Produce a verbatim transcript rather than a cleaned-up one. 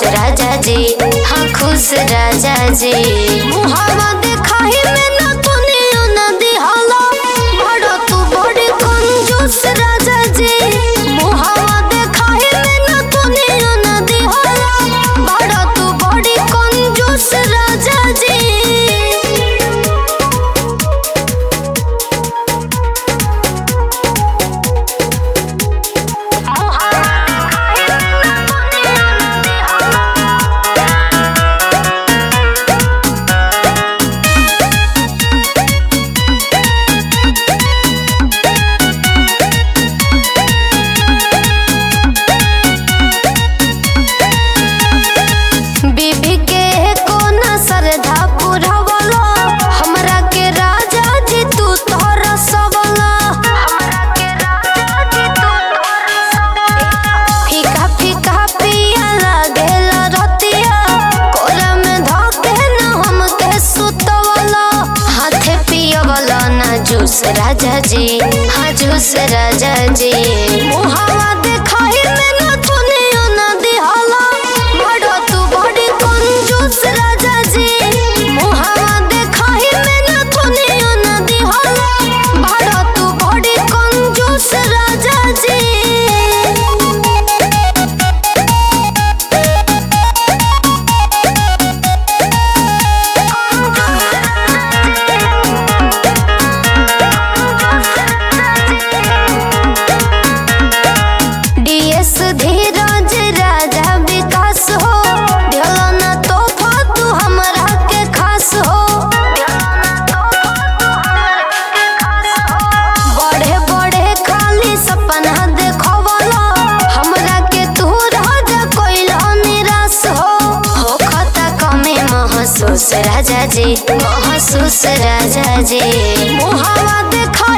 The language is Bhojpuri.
राजा जी, हाँ खुश राजा जी। मुहावा देखाही में ना दुनिया ना दिहाला, बड़ा तू बड़ी कंजूस राजा जी। मुहावा देखाही में ना दुनिया ना दिहाला, बड़ा तू बड़ी कंजूस राजा जी। बीबी के कोना सरधा पुरवला, हमरा के राजा जी तू तोहरा सबला। हमरा के राजा जी तू तोहरा सबला। फीका फीका पिया लागेला रतिया, कोरा में धके ना हमके सुतवला। हाथे पियवला ना जूस राजा जी, हाँ जूस राजा जी। मुहावा देखाही में ना दुनिया ना दिहाला, बड़ा तू बड़ी कंजूस राजा जी। मुहावा देखाही में ना दुनिया ना दिहाला, बड़ा तू बड़ी कंजूस राजा जी। डीएस धीरज राजा विकास हो, ढलना तोहफा तू हमरा के खास हो। बड़े बड़े खाली सपना देखवला, हमरा के तू राजा कोइला निराश हो। हो खता कमे महसूस राजा जी, महसूस राजा जी। मुहावा देखा